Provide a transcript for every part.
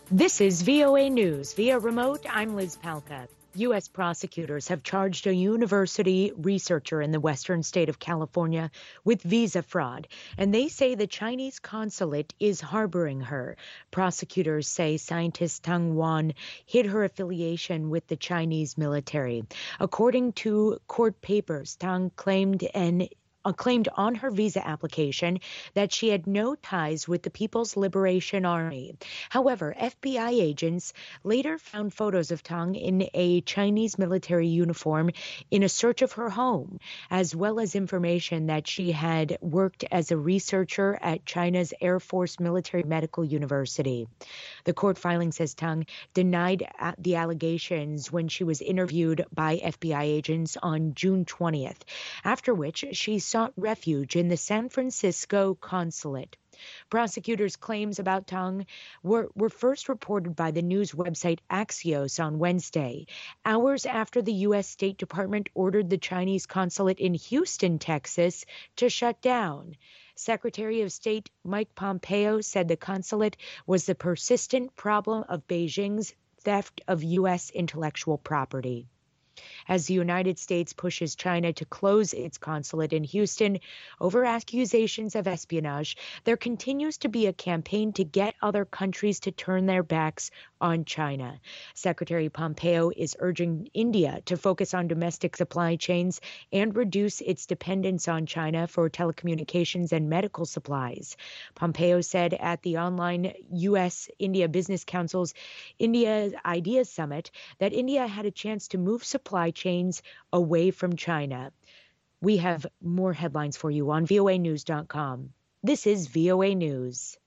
This is VOA News. Via remote, I'm Liz Palka. U.S. prosecutors have charged a university researcher in the western state of California with visa fraud, and they say the Chinese consulate is harboring her. Prosecutors say scientist Tang Wan hid her affiliation with the Chinese military. According to court papers, Tang claimed on her visa application that she had no ties with the People's Liberation Army. However, FBI agents later found photos of Tang in a Chinese military uniform in a search of her home, as well as information that she had worked as a researcher at China's Air Force Military Medical University. The court filing says Tang denied the allegations when she was interviewed by FBI agents on June 20th, after which she sought refuge in the San Francisco consulate. Prosecutors' claims about Tang were first reported by the news website Axios on Wednesday, hours after the U.S. State Department ordered the Chinese consulate in Houston, Texas, to shut down. Secretary of State Mike Pompeo said the consulate was the persistent problem of Beijing's theft of U.S. intellectual property. As the United States pushes China to close its consulate in Houston over accusations of espionage, there continues to be a campaign to get other countries to turn their backs on China. Secretary Pompeo is urging India to focus on domestic supply chains and reduce its dependence on China for telecommunications and medical supplies. Pompeo said at the online U.S.-India Business Council's India Ideas Summit that India had a chance to move supply chains away from China. We have more headlines for you on voanews.com. This is VOA News.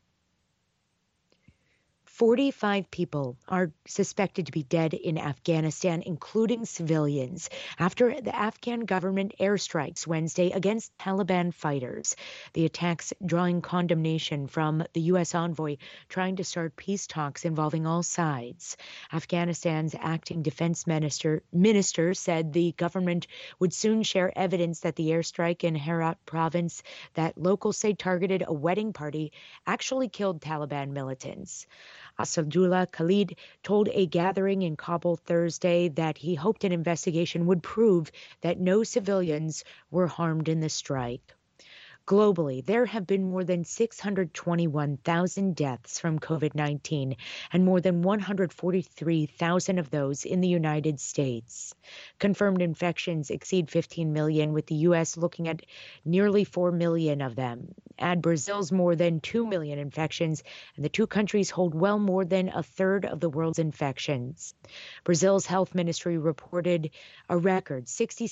45 people are suspected to be dead in Afghanistan, including civilians, after the Afghan government airstrikes Wednesday against Taliban fighters. The attacks drawing condemnation from the U.S. envoy trying to start peace talks involving all sides. Afghanistan's acting defense minister said the government would soon share evidence that the airstrike in Herat province that locals say targeted a wedding party actually killed Taliban militants. Asadullah Khalid told a gathering in Kabul Thursday that he hoped an investigation would prove that no civilians were harmed in the strike. Globally, there have been more than 621,000 deaths from COVID-19 and more than 143,000 of those in the United States. Confirmed infections exceed 15 million, with the U.S. looking at nearly 4 million of them. Add Brazil's more than 2 million infections, and the two countries hold well more than a third of the world's infections. Brazil's health ministry reported a record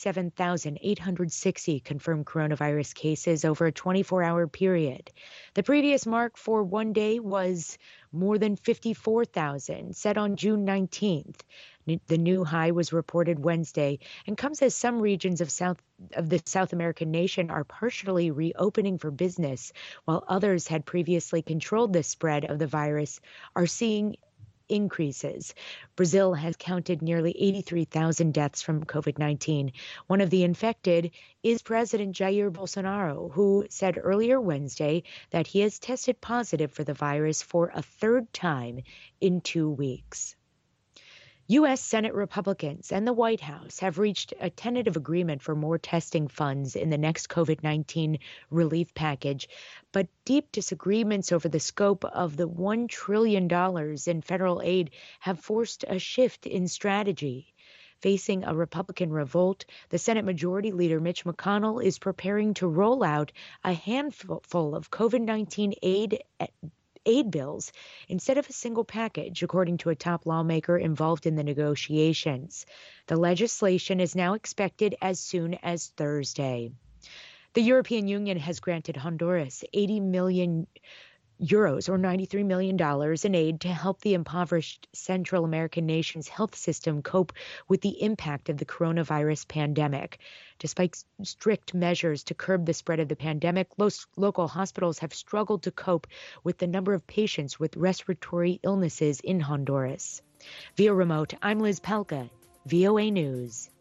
67,860 confirmed coronavirus cases over a 24-hour period. The previous mark for one day was more than 54,000, set on June 19th. The new high was reported Wednesday and comes as some regions of the South American nation are partially reopening for business, while others had previously controlled the spread of the virus are seeing increases. Brazil has counted nearly 83,000 deaths from COVID-19. One of the infected is President Jair Bolsonaro, who said earlier Wednesday that he has tested positive for the virus for a third time in 2 weeks. U.S. Senate Republicans and the White House have reached a tentative agreement for more testing funds in the next COVID-19 relief package, but deep disagreements over the scope of the $1 trillion in federal aid have forced a shift in strategy. Facing a Republican revolt, the Senate Majority Leader Mitch McConnell is preparing to roll out a handful of COVID-19 aid bills instead of a single package, according to a top lawmaker involved in the negotiations. The legislation is now expected as soon as Thursday. The European Union has granted Honduras 80 million euros, or $93 million in aid to help the impoverished Central American nation's health system cope with the impact of the coronavirus pandemic. Despite strict measures to curb the spread of the pandemic, local hospitals have struggled to cope with the number of patients with respiratory illnesses in Honduras. Via remote, I'm Liz Palka, VOA News.